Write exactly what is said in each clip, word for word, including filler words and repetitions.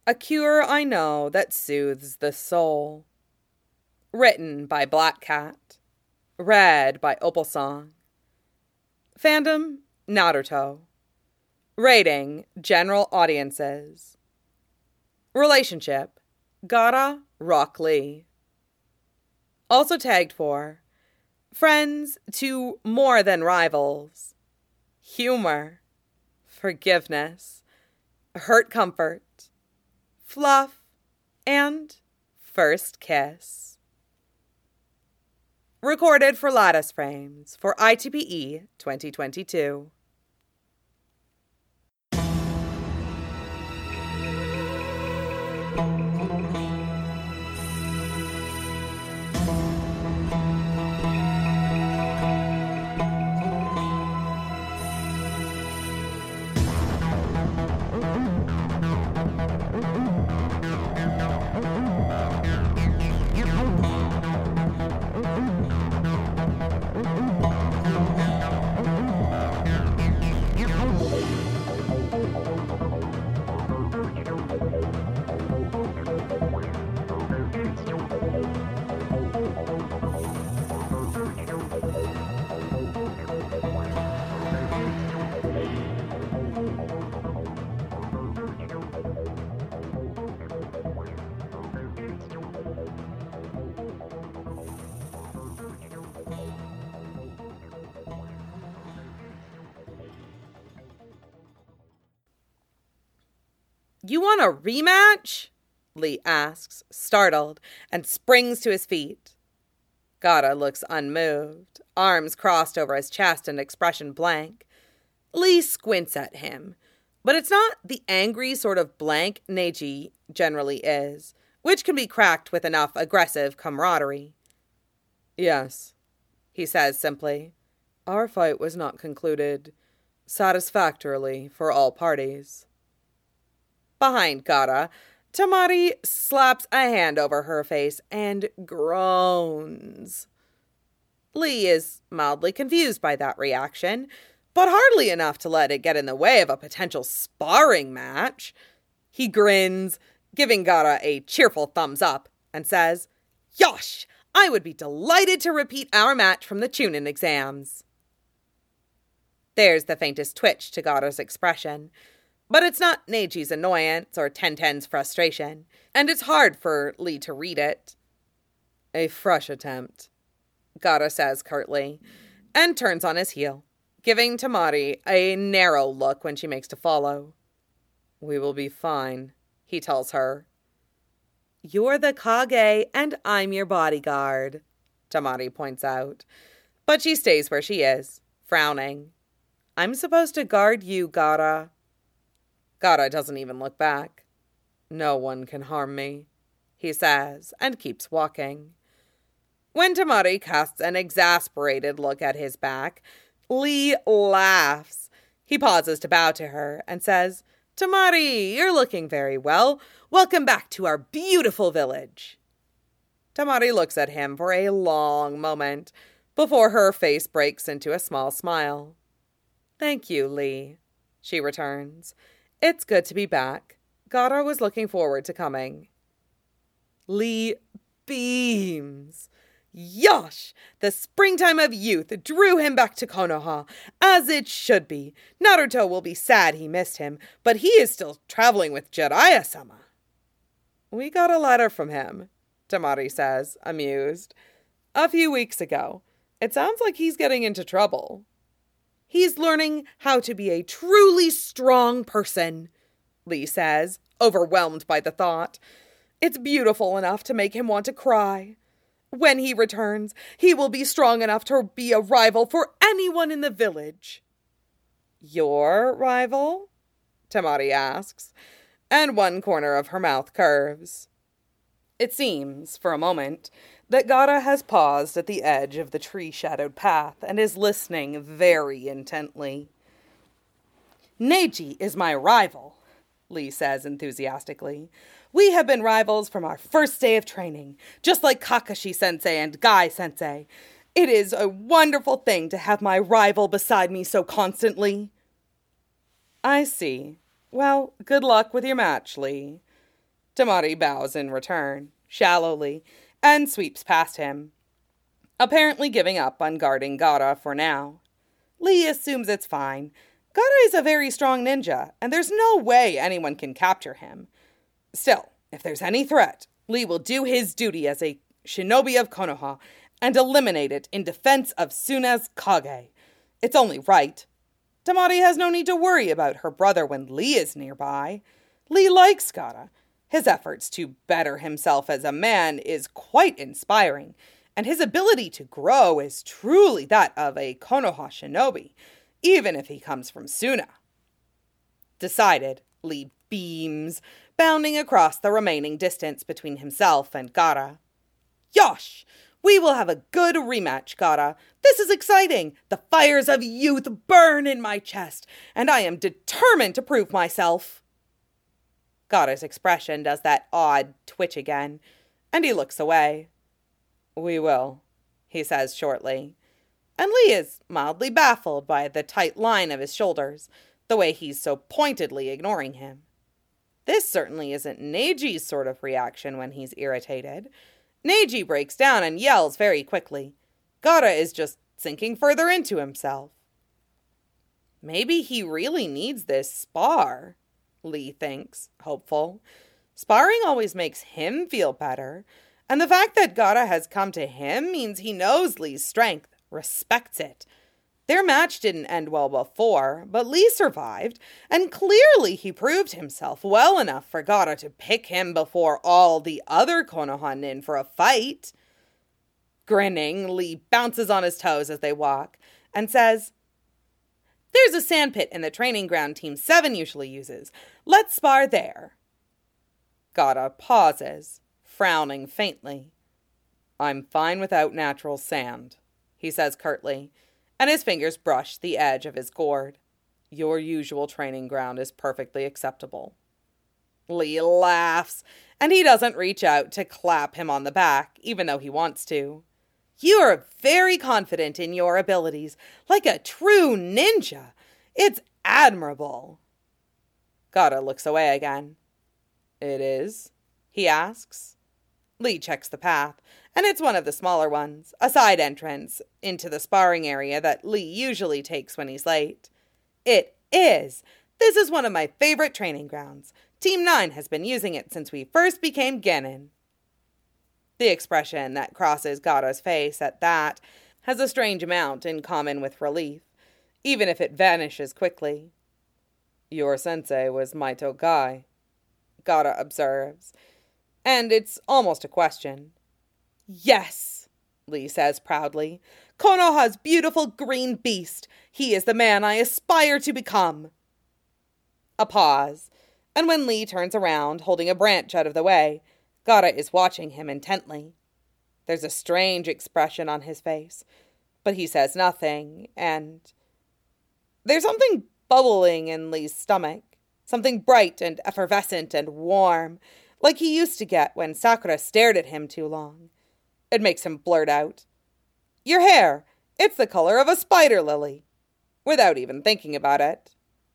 A cure I know that soothes the soul. Written by Black Cat. Read by Opal Song. Fandom, Naruto. Rating, general audiences. Relationship, Gaara, Rock Lee. Also tagged for friends to more than rivals. Humor, forgiveness, hurt comfort, fluff, and first kiss. Recorded for Lattice Frames for I T P E twenty twenty-two. You want a rematch? Lee asks, startled, and springs to his feet. Gaara looks unmoved, arms crossed over his chest and expression blank. Lee squints at him, but it's not the angry sort of blank Neji generally is, which can be cracked with enough aggressive camaraderie. Yes, he says simply. Our fight was not concluded satisfactorily for all parties. Behind Gaara, Temari slaps a hand over her face and groans. Lee is mildly confused by that reaction, but hardly enough to let it get in the way of a potential sparring match. He grins, giving Gaara a cheerful thumbs up, and says, Yosh! I would be delighted to repeat our match from the Chunin exams. There's the faintest twitch to Gaara's expression. But it's not Neji's annoyance or Tenten's frustration, and it's hard for Lee to read it. A fresh attempt, Gaara says curtly, and turns on his heel, giving Temari a narrow look when she makes to follow. We will be fine, he tells her. You're the Kage, and I'm your bodyguard, Temari points out, but she stays where she is, frowning. I'm supposed to guard you, Gaara. Gaara doesn't even look back. No one can harm me, he says, and keeps walking. When Temari casts an exasperated look at his back, Lee laughs. He pauses to bow to her and says, Temari, you're looking very well. Welcome back to our beautiful village. Temari looks at him for a long moment before her face breaks into a small smile. Thank you, Lee, she returns. It's good to be back. Gaara was looking forward to coming. Lee beams. Yosh! The springtime of youth drew him back to Konoha, as it should be. Naruto will be sad he missed him, but he is still traveling with Jiraiya-sama. We got a letter from him, Temari says, amused. A few weeks ago. It sounds like he's getting into trouble. He's learning how to be a truly strong person, Lee says, overwhelmed by the thought. It's beautiful enough to make him want to cry. When he returns, he will be strong enough to be a rival for anyone in the village. Your rival? Temari asks, and one corner of her mouth curves. It seems, for a moment, that Gaara has paused at the edge of the tree-shadowed path and is listening very intently. Neji is my rival, Lee says enthusiastically. We have been rivals from our first day of training, just like Kakashi-sensei and Guy-sensei. It is a wonderful thing to have my rival beside me so constantly. I see. Well, good luck with your match, Lee. Temari bows in return, shallowly, and sweeps past him, apparently giving up on guarding Gaara for now. Lee assumes it's fine. Gaara is a very strong ninja, and there's no way anyone can capture him. Still, if there's any threat, Lee will do his duty as a shinobi of Konoha and eliminate it in defense of Suna's Kage. It's only right. Temari has no need to worry about her brother when Lee is nearby. Lee likes Gaara. His efforts to better himself as a man is quite inspiring, and his ability to grow is truly that of a Konoha shinobi, even if he comes from Suna. Decided, Lee beams, bounding across the remaining distance between himself and Gaara. Yosh! We will have a good rematch, Gaara. This is exciting. The fires of youth burn in my chest, and I am determined to prove myself. Gaara's expression does that odd twitch again, and he looks away. We will, he says shortly. And Lee is mildly baffled by the tight line of his shoulders, the way he's so pointedly ignoring him. This certainly isn't Neiji's sort of reaction when he's irritated. Neji breaks down and yells very quickly. Gaara is just sinking further into himself. Maybe he really needs this spar, Lee thinks, hopeful. Sparring always makes him feel better, and the fact that Gaara has come to him means he knows Lee's strength, respects it. Their match didn't end well before, but Lee survived, and clearly he proved himself well enough for Gaara to pick him before all the other Konoha nin for a fight. Grinning, Lee bounces on his toes as they walk, and says, There's a sandpit in the training ground Team seven usually uses. Let's spar there. Gaara pauses, frowning faintly. I'm fine without natural sand, he says curtly, and his fingers brush the edge of his gourd. Your usual training ground is perfectly acceptable. Lee laughs, and he doesn't reach out to clap him on the back, even though he wants to. You are very confident in your abilities, like a true ninja. It's admirable. Gaara looks away again. It is? He asks. Lee checks the path, and it's one of the smaller ones, a side entrance into the sparring area that Lee usually takes when he's late. It is. This is one of my favorite training grounds. Team nine has been using it since we first became Genin. The expression that crosses Gaara's face at that has a strange amount in common with relief, even if it vanishes quickly. Your sensei was Maito Gai, Gaara observes, and it's almost a question. Yes, Lee says proudly. Konoha's beautiful green beast. He is the man I aspire to become. A pause, and when Lee turns around, holding a branch out of the way, Gaara is watching him intently. There's a strange expression on his face, but he says nothing, and there's something bubbling in Lee's stomach, something bright and effervescent and warm, like he used to get when Sakura stared at him too long. It makes him blurt out, Your hair, it's the color of a spider lily, without even thinking about it.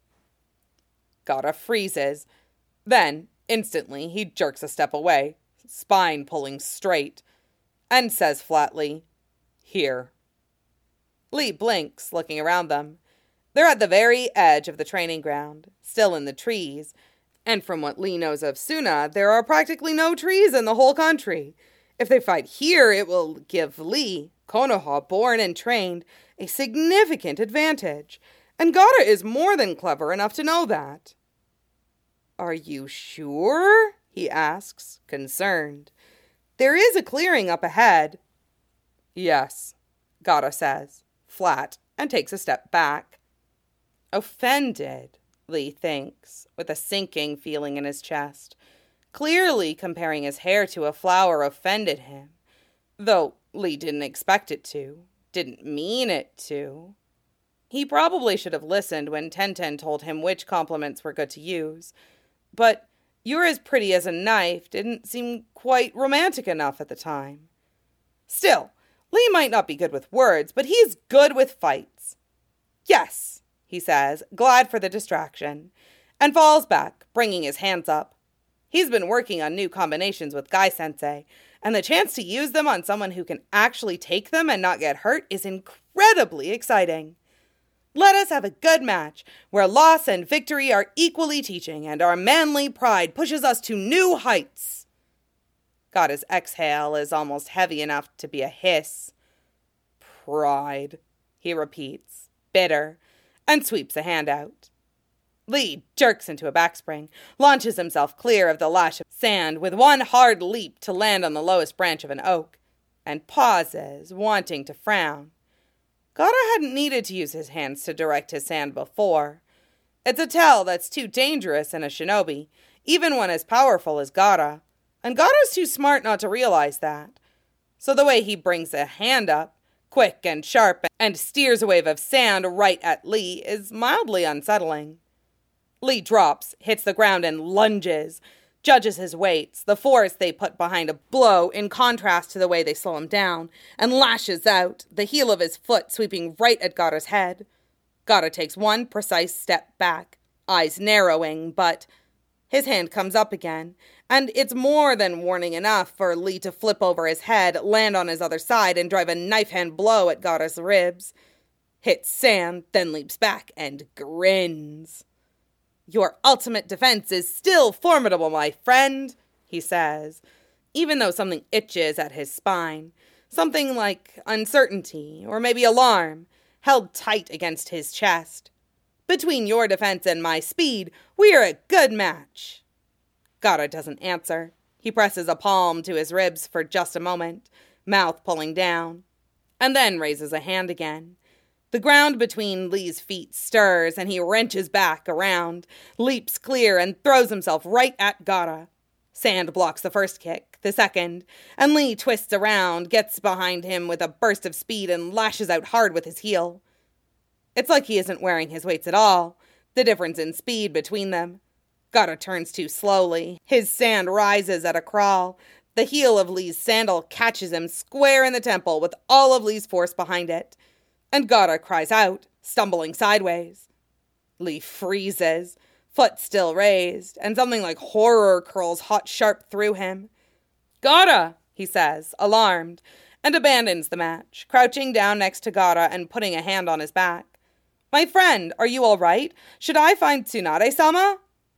Gaara freezes. Then, instantly, he jerks a step away, spine pulling straight, and says flatly, Here. Lee blinks, looking around them. They're at the very edge of the training ground, still in the trees, and from what Lee knows of Suna, there are practically no trees in the whole country. If they fight here, it will give Lee, Konoha born and trained, a significant advantage, and Gaara is more than clever enough to know that. Are you sure? He asks, concerned. There is a clearing up ahead. Yes, Gaara says, flat, and takes a step back. Offended, Lee thinks, with a sinking feeling in his chest. Clearly comparing his hair to a flower offended him, though Lee didn't expect it to, didn't mean it to. He probably should have listened when Tenten told him which compliments were good to use, but "you're as pretty as a knife" didn't seem quite romantic enough at the time. Still, Lee might not be good with words, but he's good with fights. Yes, he says, glad for the distraction, and falls back, bringing his hands up. He's been working on new combinations with Guy-sensei, and the chance to use them on someone who can actually take them and not get hurt is incredibly exciting. Let us have a good match, where loss and victory are equally teaching, and our manly pride pushes us to new heights. Gaara's exhale is almost heavy enough to be a hiss. Pride, he repeats, bitter, and sweeps a hand out. Lee jerks into a backspring, launches himself clear of the lash of sand with one hard leap to land on the lowest branch of an oak, and pauses, wanting to frown. Gaara hadn't needed to use his hands to direct his sand before. It's a tell that's too dangerous in a shinobi, even one as powerful as Gaara, and Gaara's too smart not to realize that. So the way he brings a hand up, quick and sharp, and steers a wave of sand right at Lee is mildly unsettling. Lee drops, hits the ground, and lunges, judges his weights, the force they put behind a blow in contrast to the way they slow him down, and lashes out, the heel of his foot sweeping right at Gaara's head. Gaara takes one precise step back, eyes narrowing, but his hand comes up again, and it's more than warning enough for Lee to flip over his head, land on his other side, and drive a knife-hand blow at Gaara's ribs. Hits sand, then leaps back and grins. Your ultimate defense is still formidable, my friend, he says, even though something itches at his spine, something like uncertainty or maybe alarm, held tight against his chest. Between your defense and my speed, we're a good match. Gaara doesn't answer. He presses a palm to his ribs for just a moment, mouth pulling down, and then raises a hand again. The ground between Lee's feet stirs, and he wrenches back around, leaps clear, and throws himself right at Gaara. Sand blocks the first kick, the second, and Lee twists around, gets behind him with a burst of speed, and lashes out hard with his heel. It's like he isn't wearing his weights at all, the difference in speed between them. Gaara turns too slowly. His sand rises at a crawl. The heel of Lee's sandal catches him square in the temple with all of Lee's force behind it. And Gaara cries out, stumbling sideways. Lee freezes, foot still raised, and something like horror curls hot sharp through him. Gaara, he says, alarmed, and abandons the match, crouching down next to Gaara and putting a hand on his back. My friend, are you all right? Should I find Tsunade-sama?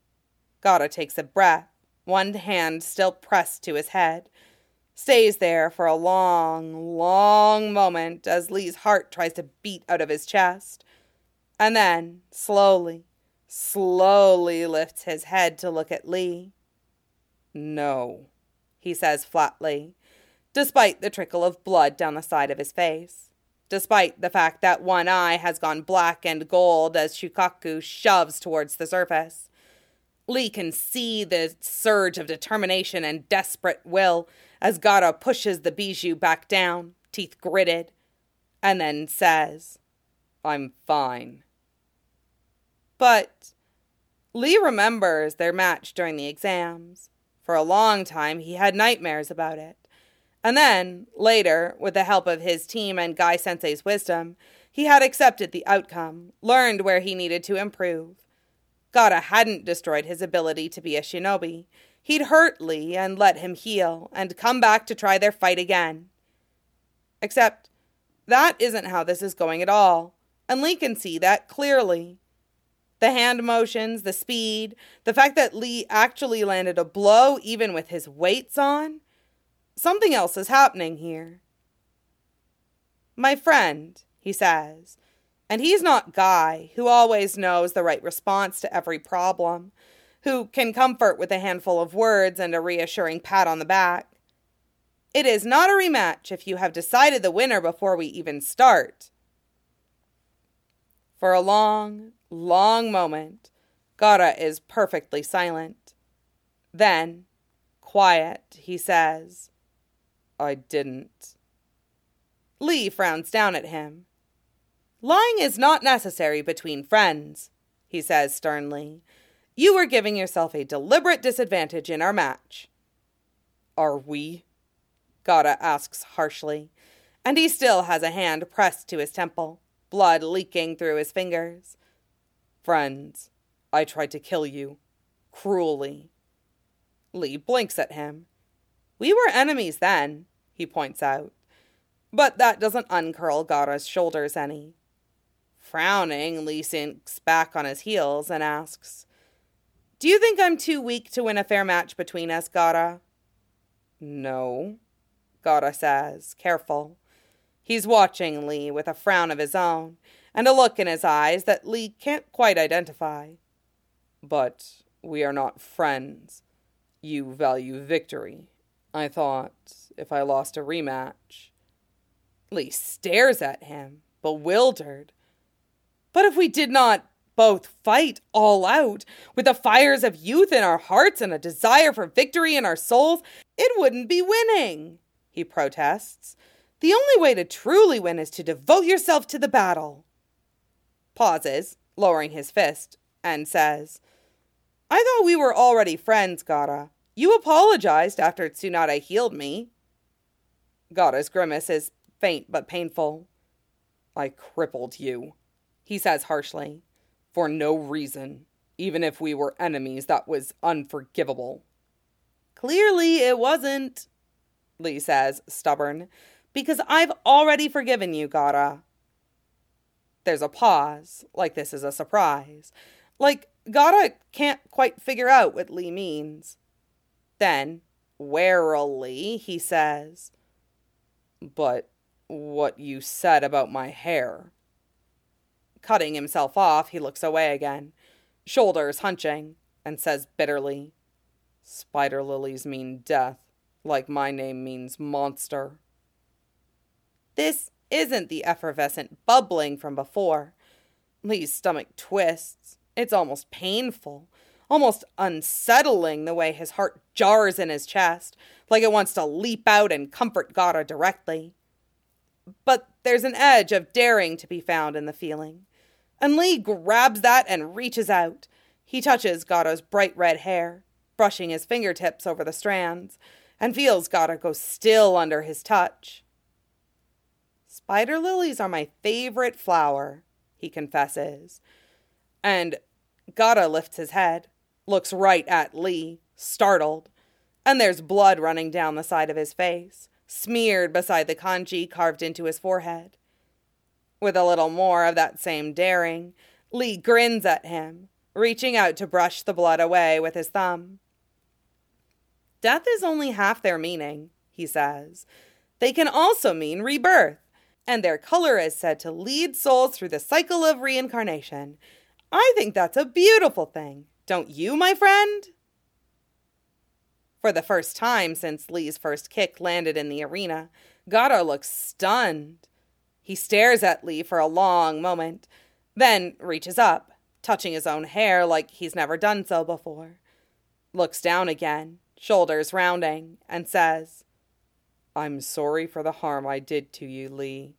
Gaara takes a breath, one hand still pressed to his head. Stays there for a long, long moment as Lee's heart tries to beat out of his chest. And then, slowly, slowly lifts his head to look at Lee. No, he says flatly, despite the trickle of blood down the side of his face. Despite the fact that one eye has gone black and gold as Shukaku shoves towards the surface. Lee can see the surge of determination and desperate will as Gaara pushes the bijou back down, teeth gritted, and then says, I'm fine. But Lee remembers their match during the exams. For a long time, he had nightmares about it. And then, later, with the help of his team and Guy-sensei's wisdom, he had accepted the outcome, learned where he needed to improve. Gaara hadn't destroyed his ability to be a shinobi. He'd hurt Lee and let him heal, and come back to try their fight again. Except, that isn't how this is going at all, and Lee can see that clearly. The hand motions, the speed, the fact that Lee actually landed a blow even with his weights on. Something else is happening here. My friend, he says, and he's not Guy, who always knows the right response to every problem, who can comfort with a handful of words and a reassuring pat on the back. It is not a rematch if you have decided the winner before we even start. For a long, long moment, Gaara is perfectly silent. Then, quiet, he says, I didn't. Lee frowns down at him. Lying is not necessary between friends, he says sternly. You were giving yourself a deliberate disadvantage in our match. Are we? Gaara asks harshly, and he still has a hand pressed to his temple, blood leaking through his fingers. Friends, I tried to kill you. Cruelly. Lee blinks at him. We were enemies then, he points out. But that doesn't uncurl Gaara's shoulders any. Frowning, Lee sinks back on his heels and asks, Do you think I'm too weak to win a fair match between us, Gaara? No, Gaara says, careful. He's watching Lee with a frown of his own, and a look in his eyes that Lee can't quite identify. But we are not friends. You value victory. I thought, if I lost a rematch... Lee stares at him, bewildered. But if we did not both fight all out, with the fires of youth in our hearts and a desire for victory in our souls, it wouldn't be winning, he protests. The only way to truly win is to devote yourself to the battle. Pauses, lowering his fist, and says, I thought we were already friends, Gaara. You apologized after Tsunade healed me. Gaara's grimace is faint but painful. I crippled you, he says harshly, for no reason. Even if we were enemies, that was unforgivable. Clearly it wasn't, Lee says, stubborn, because I've already forgiven you, Gaara. There's a pause, like this is a surprise. Like Gaara can't quite figure out what Lee means. Then, warily, he says, But what you said about my hair. Cutting himself off, he looks away again, shoulders hunching, and says bitterly, Spider lilies mean death, like my name means monster. This isn't the effervescent bubbling from before. Lee's stomach twists. It's almost painful, almost unsettling the way his heart jars in his chest, like it wants to leap out and comfort Gaara directly. But there's an edge of daring to be found in the feeling, and Lee grabs that and reaches out. He touches Gaara's bright red hair, brushing his fingertips over the strands, and feels Gaara go still under his touch. Spider lilies are my favorite flower, he confesses. And Gaara lifts his head, looks right at Lee, startled, and there's blood running down the side of his face, smeared beside the kanji carved into his forehead. With a little more of that same daring, Lee grins at him, reaching out to brush the blood away with his thumb. Death is only half their meaning, he says. They can also mean rebirth, and their color is said to lead souls through the cycle of reincarnation. I think that's a beautiful thing. Don't you, my friend? For the first time since Lee's first kick landed in the arena, Gaara looks stunned. He stares at Lee for a long moment, then reaches up, touching his own hair like he's never done so before. Looks down again, shoulders rounding, and says, I'm sorry for the harm I did to you, Lee.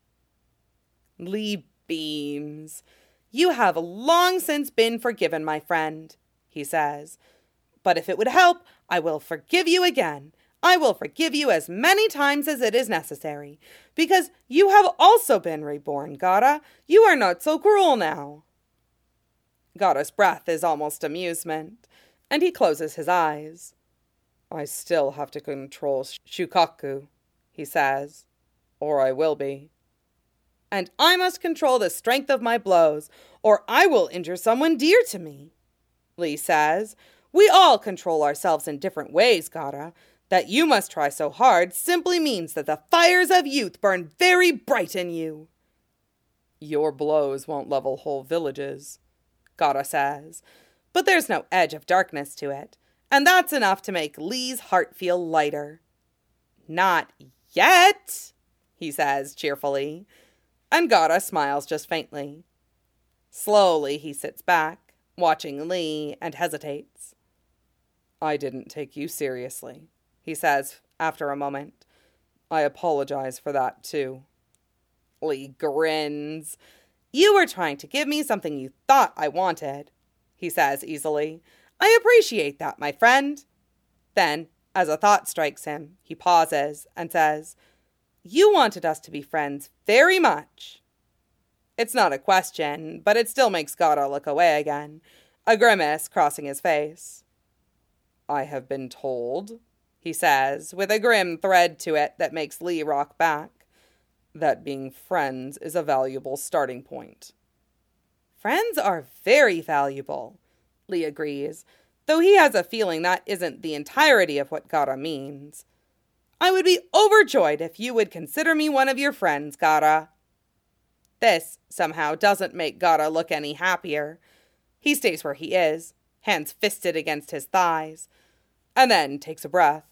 Lee beams. You have long since been forgiven, my friend, he says. But if it would help, I will forgive you again. I will forgive you as many times as it is necessary, because you have also been reborn, Gaara. You are not so cruel now. Gaara's breath is almost amusement, and he closes his eyes. I still have to control Shukaku, he says, or I will be. And I must control the strength of my blows, or I will injure someone dear to me, Lee says. We all control ourselves in different ways, Gaara. That you must try so hard simply means that the fires of youth burn very bright in you. Your blows won't level whole villages, Gaara says, but there's no edge of darkness to it, and that's enough to make Lee's heart feel lighter. Not yet, he says cheerfully, and Gaara smiles just faintly. Slowly he sits back, watching Lee, and hesitates. I didn't take you seriously, he says after a moment. I apologize for that, too. Lee grins. You were trying to give me something you thought I wanted, he says easily. I appreciate that, my friend. Then, as a thought strikes him, he pauses and says, You wanted us to be friends very much. It's not a question, but it still makes Gaara look away again, a grimace crossing his face. I have been told, he says, with a grim thread to it that makes Lee rock back, that being friends is a valuable starting point. Friends are very valuable, Lee agrees, though he has a feeling that isn't the entirety of what Gaara means. I would be overjoyed if you would consider me one of your friends, Gaara. This, somehow, doesn't make Gaara look any happier. He stays where he is, hands fisted against his thighs, and then takes a breath.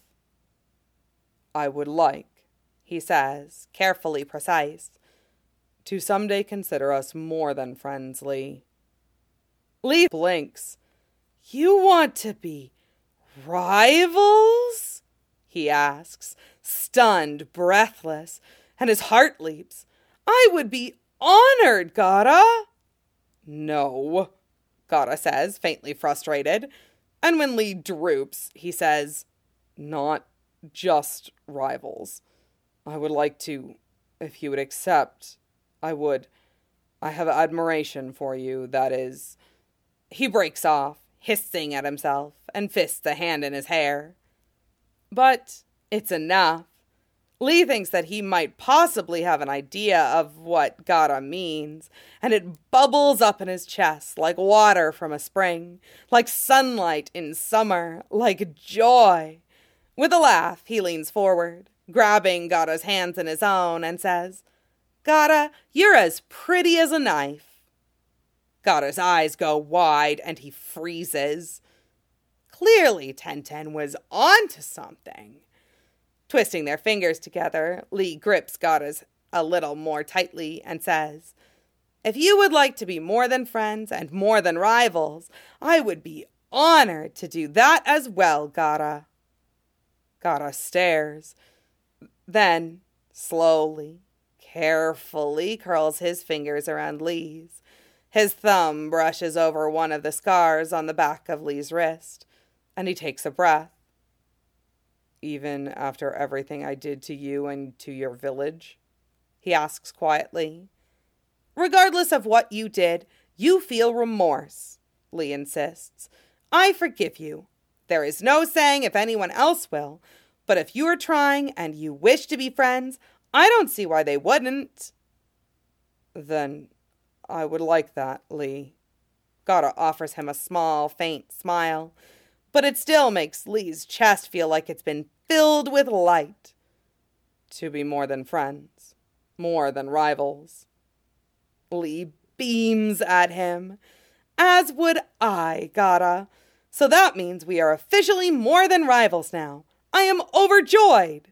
I would like, he says, carefully precise, to someday consider us more than friends, Lee. Lee blinks. You want to be rivals? He asks, stunned, breathless, and his heart leaps. I would be honored, Gaara. No, Gaara says, faintly frustrated. And when Lee droops, he says, not just rivals. I would like to, if you would accept, I would. I have admiration for you, that is. He breaks off, hissing at himself, and fists a hand in his hair. But it's enough. Lee thinks that he might possibly have an idea of what Gaara means, and it bubbles up in his chest like water from a spring, like sunlight in summer, like joy. With a laugh, he leans forward, grabbing Gaara's hands in his own, and says, Gaara, you're as pretty as a knife. Gaara's eyes go wide, and he freezes. Clearly, Tenten was onto something. Twisting their fingers together, Lee grips Gaara's a little more tightly and says, If you would like to be more than friends and more than rivals, I would be honored to do that as well, Gaara. Gaara stares, then, slowly, carefully curls his fingers around Lee's. His thumb brushes over one of the scars on the back of Lee's wrist, and he takes a breath. Even after everything I did to you and to your village? He asks quietly. Regardless of what you did, you feel remorse, Lee insists. I forgive you. There is no saying if anyone else will, but if you are trying and you wish to be friends, I don't see why they wouldn't. Then I would like that, Lee. Gaara offers him a small, faint smile, but it still makes Lee's chest feel like it's been filled with light. To be more than friends, more than rivals. Lee beams at him. As would I, Gaara. So that means we are officially more than rivals now. I am overjoyed.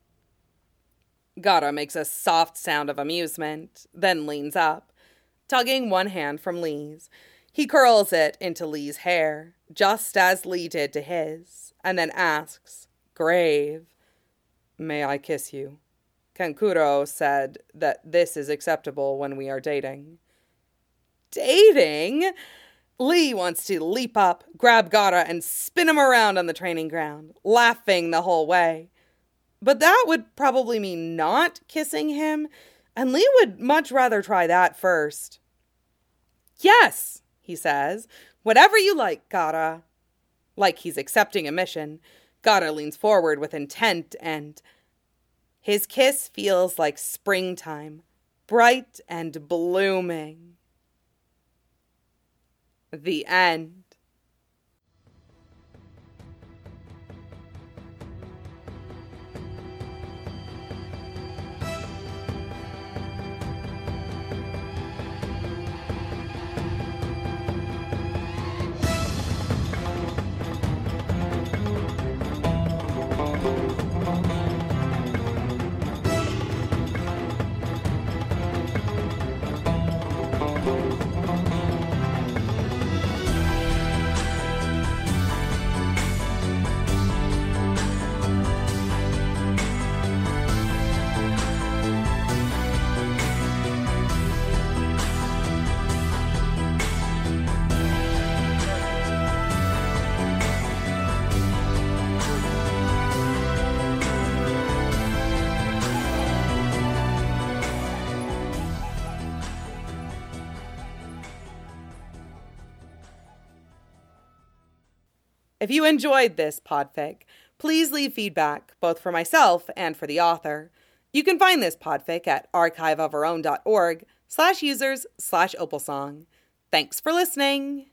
Gaara makes a soft sound of amusement, then leans up, tugging one hand from Lee's. He curls it into Lee's hair, just as Lee did to his, and then asks, grave, May I kiss you? Kankuro said that this is acceptable when we are dating. Dating? Lee wants to leap up, grab Gaara, and spin him around on the training ground, laughing the whole way. But that would probably mean not kissing him, and Lee would much rather try that first. Yes, he says, whatever you like, Gaara. Like he's accepting a mission, Gaara leans forward with intent, and his kiss feels like springtime, bright and blooming. The end. If you enjoyed this podfic, please leave feedback, both for myself and for the author. You can find this podfic at archiveofurown.org slash users slash opalsong. Thanks for listening.